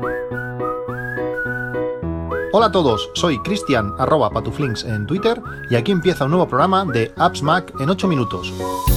Hola a todos, soy Cristian @patuflinks en Twitter y aquí empieza un nuevo programa de Apps Mac en 8 minutos.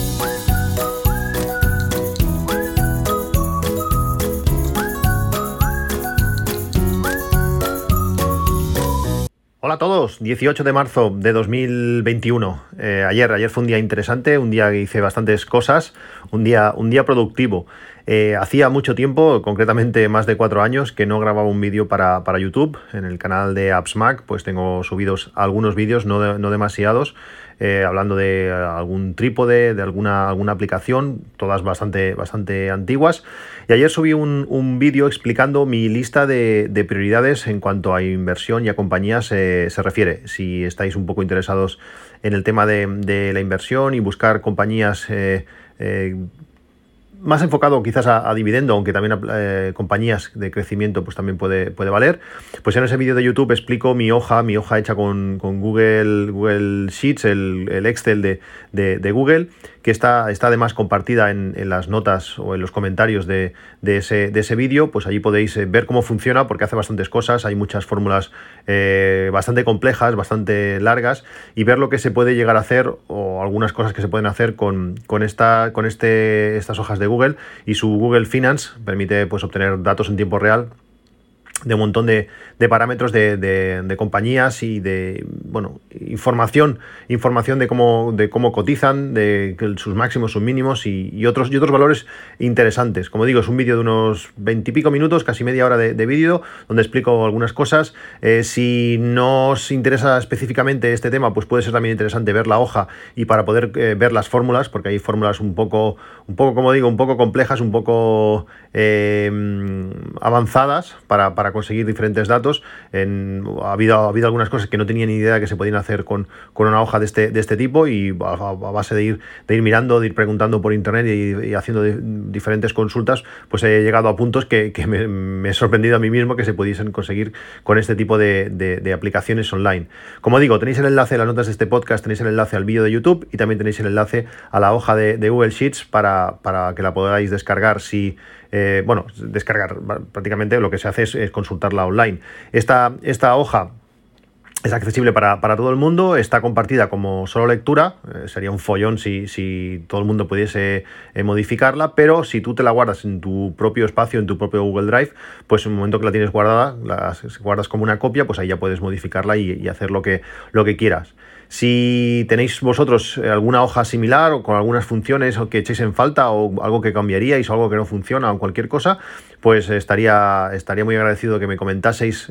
Hola a todos, 18 de marzo de 2021. Ayer fue un día interesante, un día que hice bastantes cosas, un día productivo. Hacía mucho tiempo, concretamente más de 4 años, que no grababa un vídeo para YouTube. En el canal de Apps Mac pues tengo subidos algunos vídeos, no demasiados, hablando de algún trípode, de alguna aplicación, todas bastante antiguas. Y ayer subí un vídeo explicando mi lista de prioridades en cuanto a inversión y a compañías se refiere. Si estáis un poco interesados en el tema de la inversión y buscar compañías más enfocado quizás a dividendo, aunque también a compañías de crecimiento pues también puede valer, pues en ese vídeo de YouTube explico mi hoja hecha con Google Sheets, el Excel de Google, que está además compartida en las notas o en los comentarios de ese vídeo. Pues allí podéis ver cómo funciona, porque hace bastantes cosas, hay muchas fórmulas bastante complejas, bastante largas, y ver lo que se puede llegar a hacer o algunas cosas que se pueden hacer con estas hojas de Google. Y su Google Finance permite pues obtener datos en tiempo real de un montón de parámetros de compañías y de información de cómo cotizan, de sus máximos, sus mínimos y otros valores interesantes. Como digo, es un vídeo de unos 20 y pico minutos, casi media hora de vídeo, donde explico algunas cosas. Si no os interesa específicamente este tema, pues puede ser también interesante ver la hoja y para poder ver las fórmulas, porque hay fórmulas un poco como digo, un poco complejas, un poco avanzadas para conseguir diferentes datos. Ha habido algunas cosas que no tenía ni idea que se podían hacer con una hoja de este tipo, y a base de ir mirando, de ir preguntando por internet y haciendo diferentes consultas, pues he llegado a puntos que me he sorprendido a mí mismo que se pudiesen conseguir con este tipo de aplicaciones online. Como digo, tenéis el enlace en las notas de este podcast, tenéis el enlace al vídeo de YouTube y también tenéis el enlace a la hoja de Google Sheets para que la podáis descargar. Descargar, prácticamente lo que se hace es consultarla online. Esta hoja es accesible para todo el mundo, está compartida como solo lectura. Sería un follón si todo el mundo pudiese modificarla, pero si tú te la guardas en tu propio espacio, en tu propio Google Drive, pues en el momento que la tienes guardada, la guardas como una copia, pues ahí ya puedes modificarla y hacer lo que quieras. Si tenéis vosotros alguna hoja similar o con algunas funciones o que echéis en falta o algo que cambiaríais o algo que no funciona o cualquier cosa, pues estaría muy agradecido que me comentaseis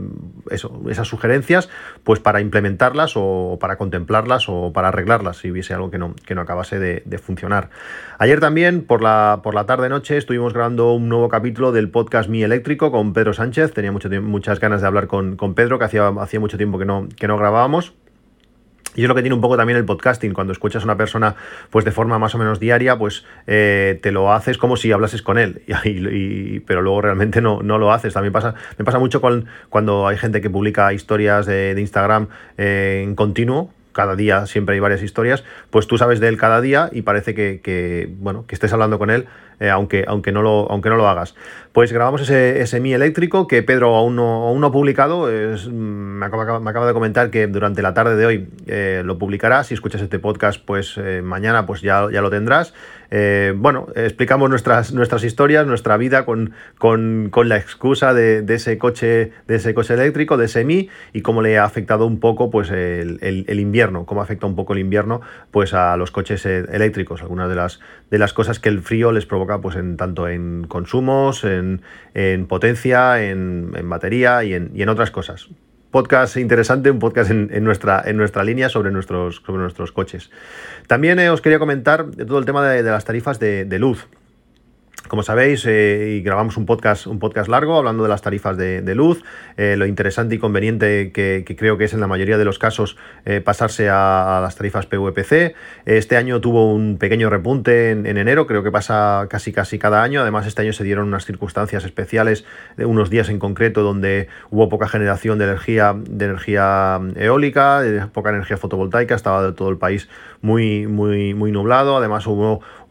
esas sugerencias, pues para implementarlas o para contemplarlas o para arreglarlas si hubiese algo que no acabase de funcionar. Ayer también por la tarde-noche estuvimos grabando un nuevo capítulo del podcast Mi Eléctrico con Pedro Sánchez. Tenía muchas ganas de hablar con Pedro, que hacía mucho tiempo que no grabábamos. Y es lo que tiene un poco también el podcasting. Cuando escuchas a una persona pues de forma más o menos diaria, pues te lo haces como si hablases con él, pero luego realmente no lo haces. También me pasa mucho cuando hay gente que publica historias de Instagram en continuo. Cada día siempre hay varias historias, pues tú sabes de él cada día y parece que estés hablando con él, aunque no lo hagas. Pues grabamos ese Mi Eléctrico que Pedro aún no ha publicado. Me acaba de comentar que durante la tarde de hoy lo publicará. Si escuchas este podcast, pues mañana pues ya lo tendrás. Explicamos nuestras historias, nuestra vida con la excusa de ese coche eléctrico, de ese Mi, y cómo le ha afectado un poco pues el invierno, cómo afecta un poco el invierno pues a los coches eléctricos, algunas de las cosas que el frío les provoca pues tanto en consumos, en potencia, en batería y en otras cosas. Podcast interesante, un podcast en nuestra línea sobre nuestros coches. También os quería comentar todo el tema de las tarifas de luz. Como sabéis, y grabamos un podcast largo hablando de las tarifas de luz, lo interesante y conveniente que creo que es en la mayoría de los casos pasarse a las tarifas PVPC. Este año tuvo un pequeño repunte en enero, creo que pasa casi cada año. Además, este año se dieron unas circunstancias especiales, de unos días en concreto donde hubo poca generación de energía eólica, poca energía fotovoltaica, estaba todo el país muy nublado. Además hubo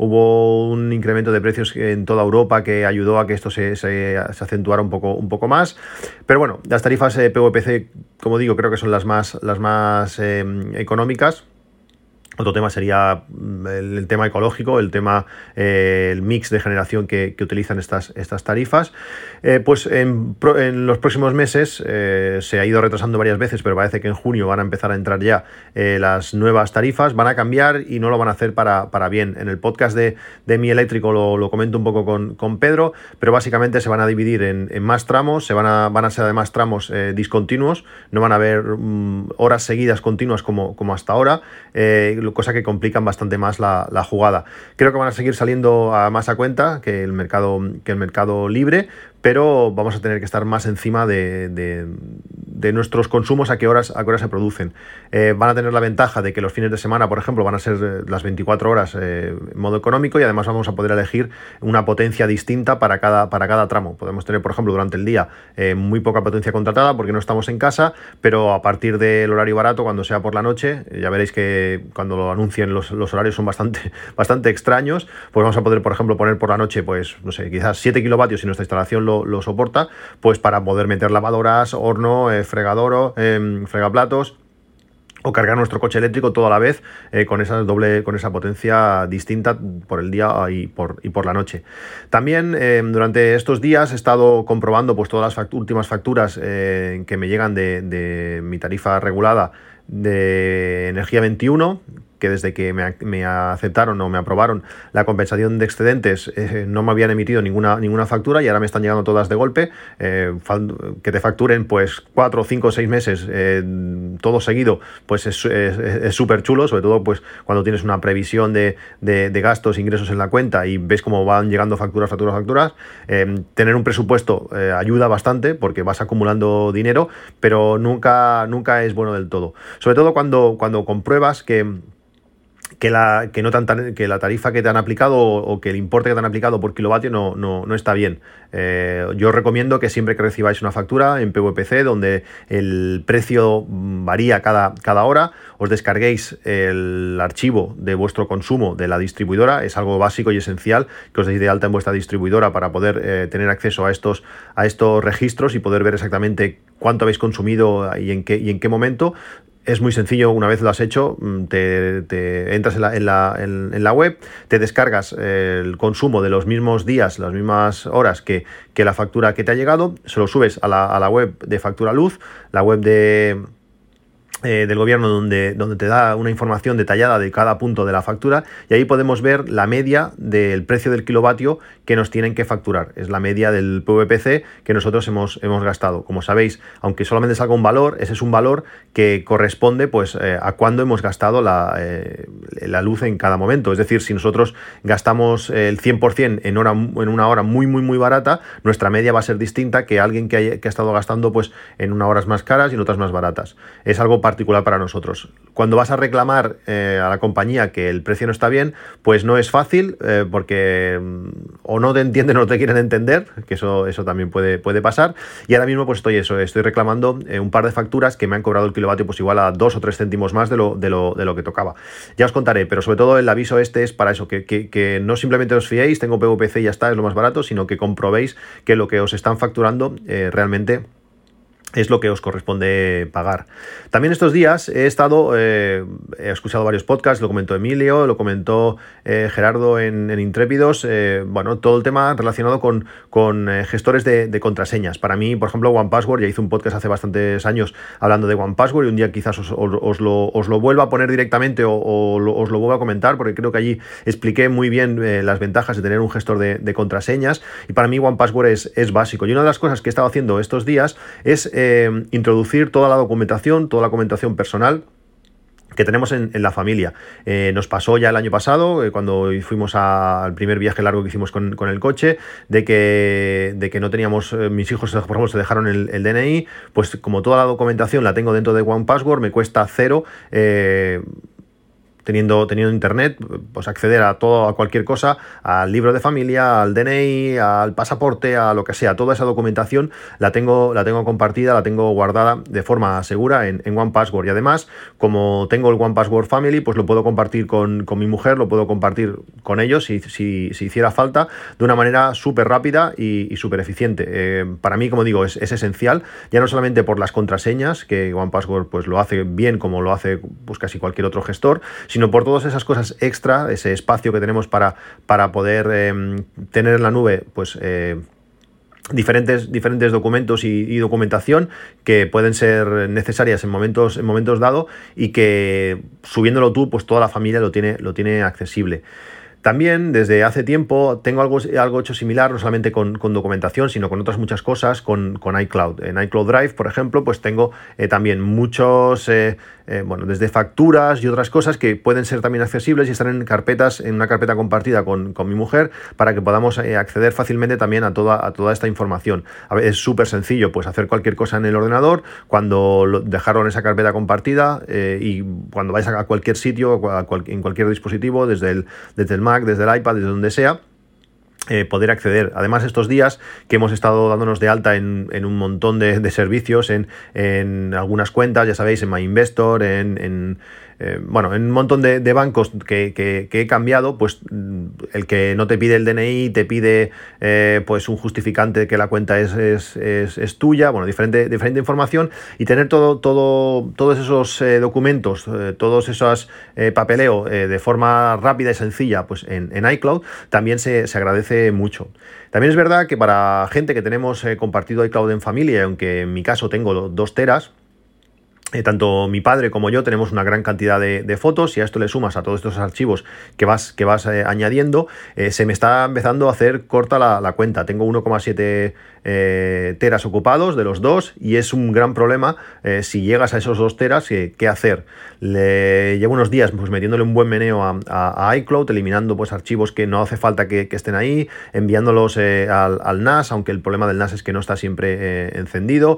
hubo un incremento de precios en toda Europa que ayudó a que esto se acentuara un poco más. Pero bueno, las tarifas PVPC, como digo, creo que son las más económicas. Otro tema sería el tema ecológico, el tema, el mix de generación que utilizan estas tarifas. Pues en los próximos meses se ha ido retrasando varias veces, pero parece que en junio van a empezar a entrar ya las nuevas tarifas, van a cambiar y no lo van a hacer para bien. En el podcast de Mi Eléctrico lo comento un poco con Pedro, pero básicamente se van a dividir en más tramos, van a ser además tramos discontinuos, no van a haber horas seguidas continuas como hasta ahora, cosa que complican bastante más la jugada. Creo que van a seguir saliendo más a cuenta que el mercado libre, pero vamos a tener que estar más encima de nuestros consumos, a qué horas se producen. Van a tener la ventaja de que los fines de semana, por ejemplo, van a ser las 24 horas en modo económico, y además vamos a poder elegir una potencia distinta para cada tramo. Podemos tener, por ejemplo, durante el día muy poca potencia contratada porque no estamos en casa, pero a partir del horario barato, cuando sea por la noche, ya veréis que cuando lo anuncien los horarios son bastante extraños, pues vamos a poder, por ejemplo, poner por la noche, pues no sé, quizás 7 kilovatios si nuestra instalación lo soporta, pues para poder meter lavadoras, horno, fregadero, fregaplatos, o cargar nuestro coche eléctrico todo a la vez con esa potencia distinta por el día y por la noche. También durante estos días he estado comprobando pues todas las últimas facturas que me llegan de mi tarifa regulada de Energía 21, que desde que me aceptaron o me aprobaron la compensación de excedentes no me habían emitido ninguna factura, y ahora me están llegando todas de golpe. Que te facturen pues 4, 5, 6 meses todo seguido, pues es súper chulo, sobre todo pues cuando tienes una previsión de gastos, ingresos en la cuenta y ves cómo van llegando facturas. Tener un presupuesto ayuda bastante porque vas acumulando dinero, pero nunca es bueno del todo. Sobre todo cuando compruebas que la tarifa que te han aplicado o que el importe que te han aplicado por kilovatio no está bien. Yo recomiendo que siempre que recibáis una factura en PVPC, donde el precio varía cada hora, os descarguéis el archivo de vuestro consumo de la distribuidora. Es algo básico y esencial que os deis de alta en vuestra distribuidora para poder tener acceso a estos registros y poder ver exactamente cuánto habéis consumido y en qué momento. Es muy sencillo, una vez lo has hecho, te entras en la web, te descargas el consumo de los mismos días, las mismas horas que la factura que te ha llegado, se lo subes a la web de Factura Luz, la web del gobierno, donde te da una información detallada de cada punto de la factura, y ahí podemos ver la media del precio del kilovatio que nos tienen que facturar. Es la media del PVPC que nosotros hemos gastado. Como sabéis, aunque solamente salga un valor, ese es un valor que corresponde pues a cuándo hemos gastado la luz en cada momento. Es decir, si nosotros gastamos el 100% en una hora muy barata, nuestra media va a ser distinta que alguien que ha estado gastando pues en unas horas más caras y en otras más baratas. Es algo particular para nosotros. Cuando vas a reclamar a la compañía que el precio no está bien, pues no es fácil porque o no te entienden o no te quieren entender, que eso también puede pasar. Y ahora mismo pues estoy reclamando un par de facturas que me han cobrado el kilovatio pues igual a 2 o 3 céntimos más de lo que tocaba. Ya os contaré, pero sobre todo el aviso es para eso, que no simplemente os fiéis, tengo PVPC y ya está, es lo más barato, sino que comprobéis que lo que os están facturando realmente es lo que os corresponde pagar. También estos días he escuchado varios podcasts, lo comentó Emilio, lo comentó Gerardo en Intrépidos, todo el tema relacionado con gestores de contraseñas. Para mí, por ejemplo, OnePassword, ya hice un podcast hace bastantes años hablando de OnePassword, y un día quizás os lo vuelva a poner directamente o os lo vuelva a comentar, porque creo que allí expliqué muy bien las ventajas de tener un gestor de contraseñas, y para mí OnePassword es básico. Y una de las cosas que he estado haciendo estos días es introducir toda la documentación personal que tenemos en la familia. Nos pasó ya el año pasado, cuando fuimos al primer viaje largo que hicimos con el coche, de que no teníamos, mis hijos, por ejemplo, se dejaron el DNI, pues como toda la documentación la tengo dentro de OnePassword, me cuesta cero teniendo internet, pues acceder a todo, a cualquier cosa, al libro de familia, al DNI, al pasaporte, a lo que sea. Toda esa documentación la tengo compartida, la tengo guardada de forma segura en 1Password. Y además, como tengo el 1Password Family, pues lo puedo compartir con mi mujer, lo puedo compartir con ellos si hiciera falta, de una manera súper rápida y súper eficiente. Para mí, como digo, es esencial, ya no solamente por las contraseñas, que 1Password pues lo hace bien como lo hace pues casi cualquier otro gestor, sino por todas esas cosas extra, ese espacio que tenemos para poder tener en la nube pues diferentes documentos y documentación que pueden ser necesarias en momentos dados, y que subiéndolo tú, pues toda la familia lo tiene accesible. También desde hace tiempo tengo algo hecho similar, no solamente con documentación, sino con otras muchas cosas, con iCloud. En iCloud Drive, por ejemplo, pues tengo también muchos, desde facturas y otras cosas que pueden ser también accesibles y están en una carpeta compartida con mi mujer, para que podamos acceder fácilmente también a toda esta información. A ver, es súper sencillo, pues hacer cualquier cosa en el ordenador, dejarlo en esa carpeta compartida, y cuando vais a cualquier sitio, en cualquier dispositivo, desde el Mac, desde el iPad, desde donde sea, poder acceder. Además, estos días que hemos estado dándonos de alta en un montón de servicios, en algunas cuentas, ya sabéis, en MyInvestor, en un montón de bancos que he cambiado, pues el que no te pide el DNI, te pide pues un justificante de que la cuenta es tuya, diferente información, y tener todos esos documentos, todos esos papeleo de forma rápida y sencilla, pues en iCloud, también se agradece mucho. También es verdad que para gente que tenemos compartido iCloud en familia, aunque en mi caso tengo 2 teras, tanto mi padre como yo tenemos una gran cantidad de fotos, y a esto le sumas a todos estos archivos que vas añadiendo, se me está empezando a hacer corta la cuenta. Tengo 1,7 teras ocupados de los 2, y es un gran problema si llegas a esos 2 teras, ¿qué hacer? Llevo unos días pues metiéndole un buen meneo a iCloud, eliminando pues archivos que no hace falta que estén ahí, enviándolos al NAS, aunque el problema del NAS es que no está siempre encendido.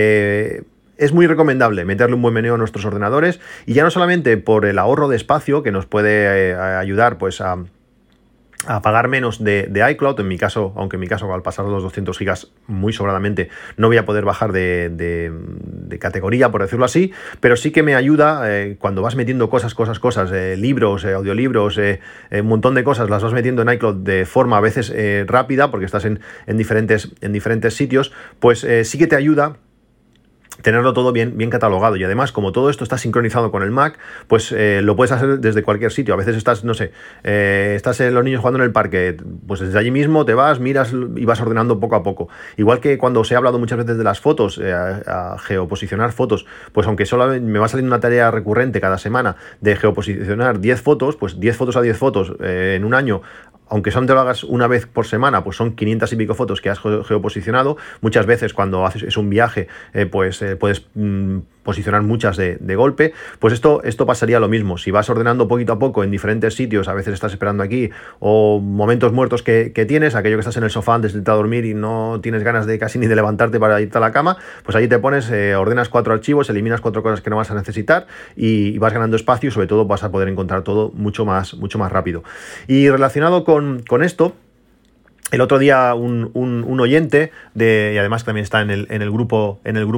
Es muy recomendable meterle un buen meneo a nuestros ordenadores, y ya no solamente por el ahorro de espacio, que nos puede ayudar pues a pagar menos de iCloud. En mi caso, aunque en mi caso al pasar los 200 gigas muy sobradamente no voy a poder bajar de categoría, por decirlo así, pero sí que me ayuda cuando vas metiendo cosas, libros, audiolibros, un montón de cosas, las vas metiendo en iCloud de forma a veces rápida, porque estás en diferentes sitios, pues sí que te ayuda tenerlo todo bien catalogado. Y además, como todo esto está sincronizado con el Mac, pues lo puedes hacer desde cualquier sitio. A veces estás, no sé, estás los niños jugando en el parque, pues desde allí mismo te vas, miras y vas ordenando poco a poco. Igual que cuando os he hablado muchas veces de las fotos, a geoposicionar fotos, pues aunque solo me va saliendo una tarea recurrente cada semana de geoposicionar 10 fotos, pues 10 fotos a 10 fotos en un año, aunque solo te lo hagas una vez por semana, pues son 500 y pico fotos que has geoposicionado. Muchas veces cuando haces un viaje, puedes posicionar muchas de golpe. Pues esto pasaría lo mismo. Si vas ordenando poquito a poco en diferentes sitios, a veces estás esperando aquí, o momentos muertos que tienes, aquello que estás en el sofá antes de irte a dormir y no tienes ganas de casi ni de levantarte para irte a la cama, pues ahí te pones, ordenas 4 archivos, eliminas 4 cosas que no vas a necesitar, y vas ganando espacio, y sobre todo vas a poder encontrar todo mucho más rápido. Y relacionado con esto, el otro día un oyente, y además también está en el grupo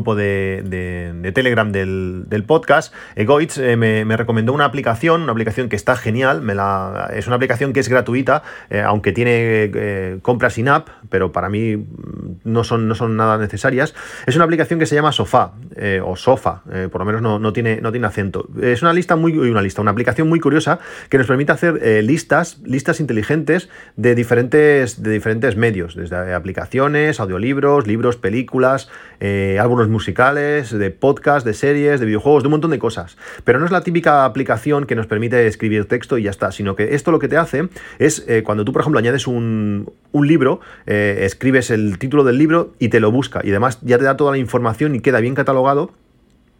de Telegram del podcast, Goitz, me recomendó una aplicación que está genial. Es una aplicación que es gratuita, aunque tiene compras in-app, pero para mí no son nada necesarias. Es una aplicación que se llama Sofá, o Sofa, por lo menos no tiene acento. Es una aplicación muy curiosa que nos permite hacer listas inteligentes de diferentes medios, desde aplicaciones, audiolibros, libros, películas, álbumes musicales, de podcast, de series, de videojuegos, de un montón de cosas. Pero no es la típica aplicación que nos permite escribir texto y ya está, sino que esto lo que te hace es, cuando tú, por ejemplo, añades un libro, escribes el título del libro y te lo busca, y además ya te da toda la información y queda bien catalogado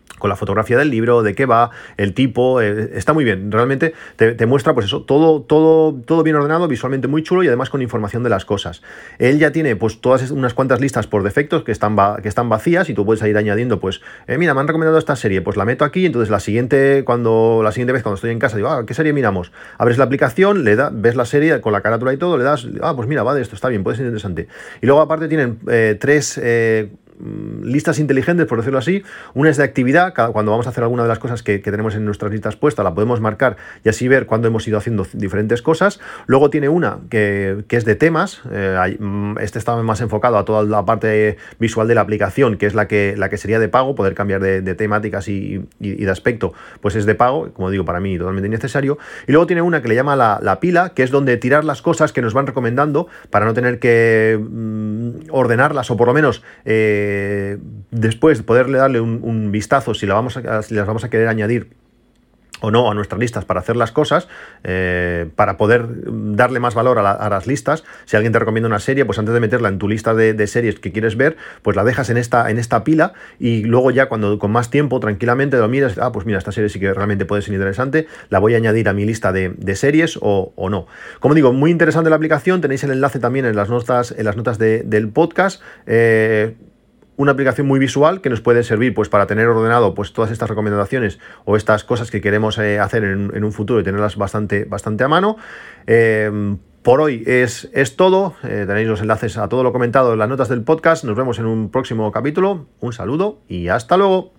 con la fotografía del libro, de qué va, el tipo, está muy bien, realmente te muestra pues eso, todo bien ordenado, visualmente muy chulo y además con información de las cosas. Él ya tiene pues todas unas cuantas listas por defectos que están vacías y tú puedes ir añadiendo pues, mira, me han recomendado esta serie, pues la meto aquí, entonces la siguiente vez cuando estoy en casa digo, ¿qué serie miramos? Abres la aplicación, ves la serie con la carátula y todo, le das, pues mira, va de esto, está bien, puede ser interesante. Y luego aparte tienen tres listas inteligentes, por decirlo así. Una es de actividad, cuando vamos a hacer alguna de las cosas que tenemos en nuestras listas puestas, la podemos marcar y así ver cuándo hemos ido haciendo diferentes cosas. Luego tiene una que es de temas, este está más enfocado a toda la parte visual de la aplicación, que es la que sería de pago, poder cambiar de temáticas y de aspecto, pues es de pago, como digo, para mí totalmente innecesario. Y luego tiene una que le llama la pila, que es donde tirar las cosas que nos van recomendando para no tener que ordenarlas, o por lo menos después poderle darle un vistazo si las vamos a querer añadir o no a nuestras listas para hacer las cosas, para poder darle más valor a las listas. Si alguien te recomienda una serie, pues antes de meterla en tu lista de series que quieres ver, pues la dejas en esta pila y luego ya cuando con más tiempo tranquilamente lo miras, pues mira, esta serie sí que realmente puede ser interesante, la voy a añadir a mi lista de series o no. Como digo, muy interesante la aplicación, tenéis el enlace también en las notas del podcast. Una aplicación muy visual que nos puede servir pues para tener ordenado pues todas estas recomendaciones o estas cosas que queremos hacer en un futuro y tenerlas bastante a mano. Por hoy es todo. Tenéis los enlaces a todo lo comentado en las notas del podcast. Nos vemos en un próximo capítulo. Un saludo y hasta luego.